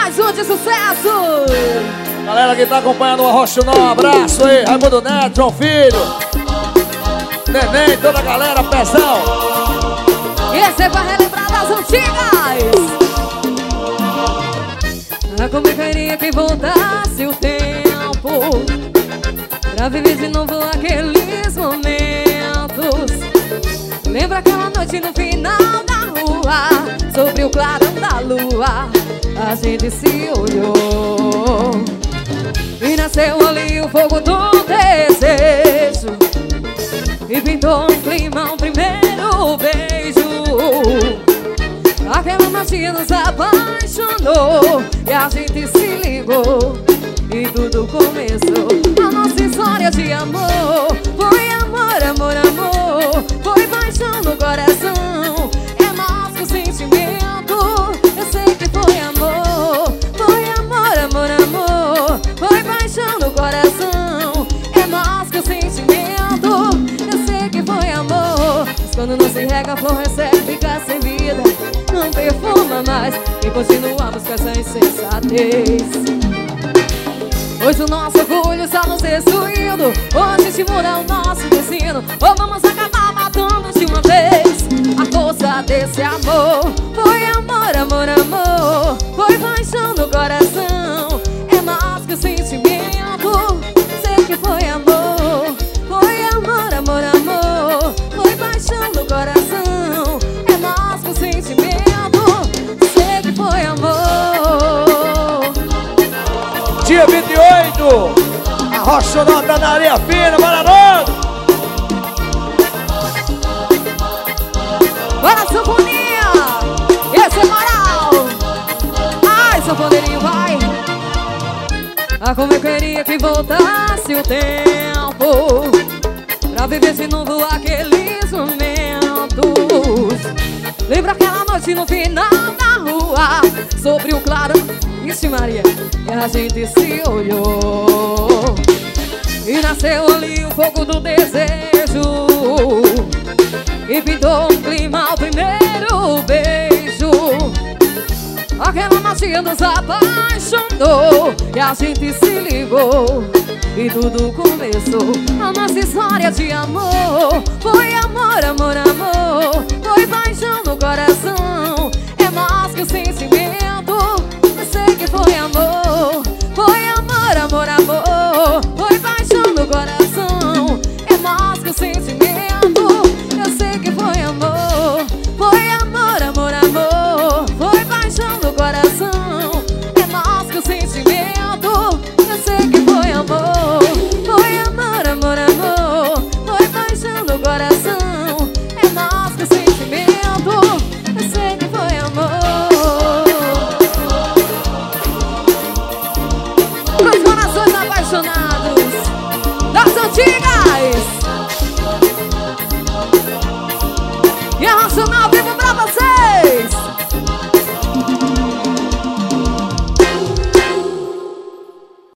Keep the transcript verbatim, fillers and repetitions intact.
mais um de sucesso. Galera que tá acompanhando o Arrochonó, um abraço aí. Raimundo Neto, João Filho, Neném, toda a galera, Pezão. E esse é pra relembrar das antigas. Ah, como eu queria que voltasse o tempo pra viver de novo aqueles momentos. Lembra aquela noite no final da rua, sobre o clarão da lua, a gente se olhou e nasceu ali o fogo do desejo e pintou um clima, um primeiro beijo. Aquela noite nos apaixonou e a gente se ligou e tudo começou. A nossa história de amor foi amor, amor, amor. Foi paixão no coração, é nosso sentimento. Eu sei que foi amor, foi amor, amor, amor. Foi paixão no coração, é nosso sentimento. Eu sei que foi amor. Mas quando não se rega, a flor recebe, fica sem vida, não perfuma mais e continuamos com essa insensatez. Hoje o nosso orgulho está nos destruindo, hoje estimula o nosso destino. Ou vamos acabar matando de uma vez a força desse amor. Foi amor, amor, amor. Foi paixão no coração, é mais que o sentimento. Sei que foi amor. Foi amor, amor, amor. Foi paixão no coração, é mais que o sentimento. Sei que foi amor. Dia vinte e oito, Arrochonó tá na areia fina, Maranhão. Bora, sanfoninha! Esse é moral! Ai, sanfoneirinho, vai! Ah, como eu queria que voltasse o tempo pra viver de novo aqueles momentos. Lembra aquela noite no final da rua, sobre o claro, Ixi Maria, e a gente se olhou e nasceu ali o fogo do desejo e pintou um clima, o primeiro beijo. Aquela noite nos apaixonou e a gente se ligou e tudo começou. A nossa história de amor foi amor, amor, amor. Foi paixão